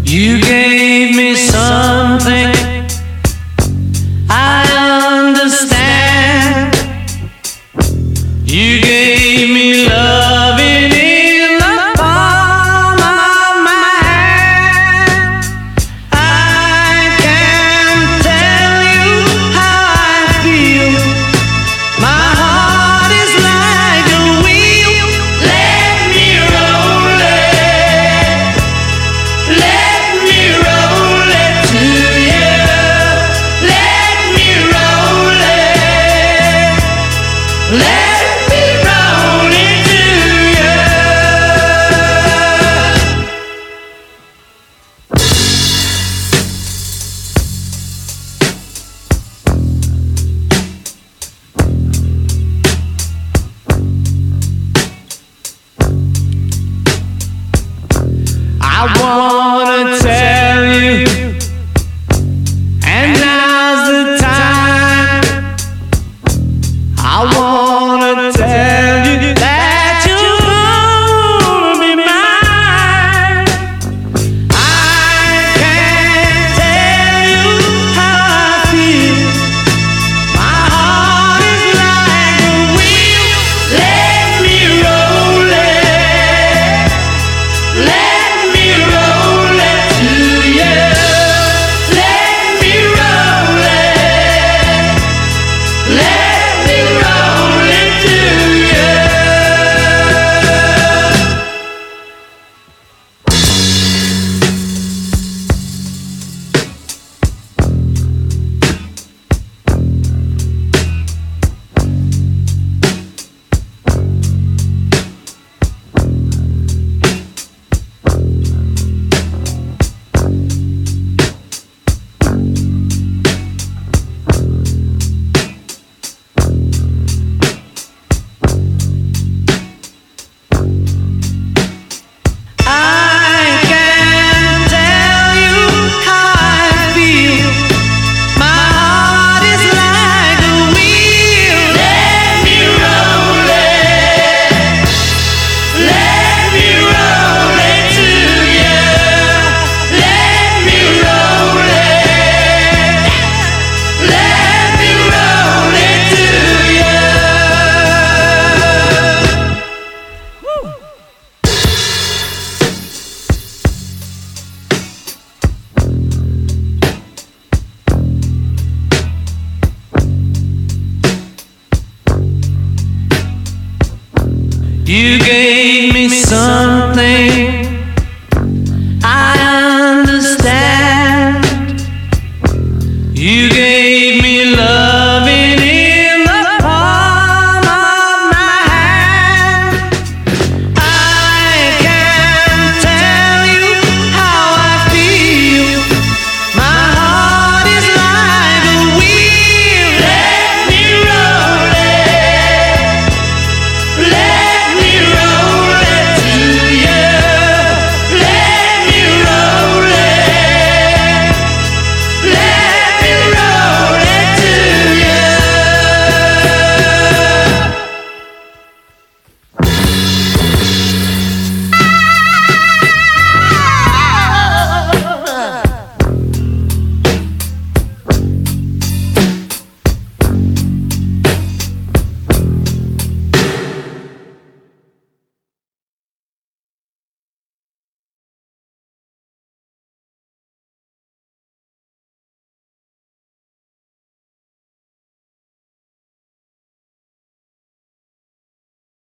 You gave me something I understand. You gave me loving in the palm of my hand. I can't tell you how I feel. My heart is like a wheel. Let me roll it. Let me roll it to you. Let me roll it. Let me roll it to you. I wanna tell